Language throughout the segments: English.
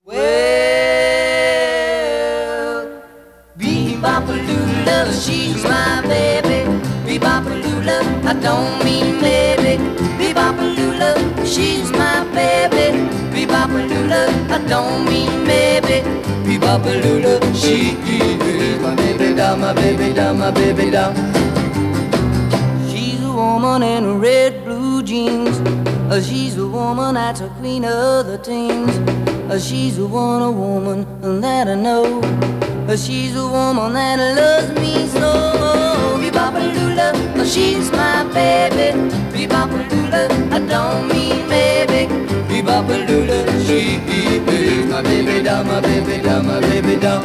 Well, bebop-a-lula, she's my baby. Bebop-a-lula, I don't mean maybe. Bebop-a-lula, she's my baby. Bebop-a-lula, I don't mean maybe. Bebop-a-lula, she is my baby doll, my baby doll, my baby doll. She's a woman in red blue jeans. She's a woman that's a queen of the teens. She's a woman that I know. She's a woman that loves me so. Bebop-a-lula, she's my baby. Bebop-a-lula, I don't mean maybe. Bebop-a-lula, she is my baby doll, my baby doll, my baby doll.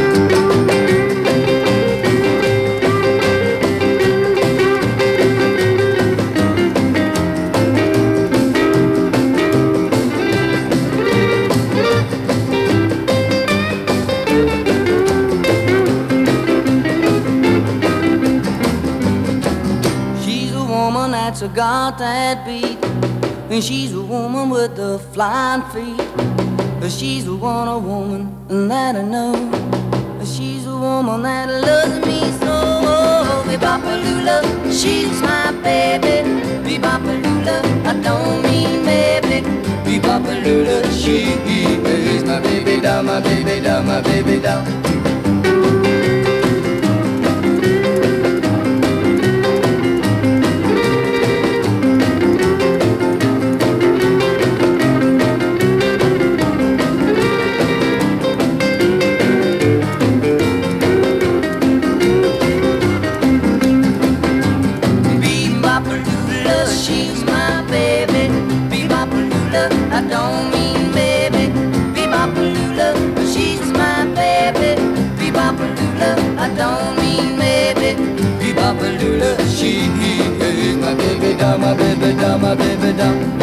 That's got that beat, and she's a woman with the flying feet. She's a woman that I know. She's a woman that loves me so. Bebop-a-lula, she's my baby. Bebop-a-lula, I don't mean maybe. Bebop-a-lula, she is my baby doll, my baby doll, my baby doll. She's my baby. Bebop-a-lula, I don't mean baby. Bebop-a-lula, she's my baby. Bebop-a-lula, I don't mean maybe. Bebop-a-lula, she is my baby doll, my baby doll, my baby doll.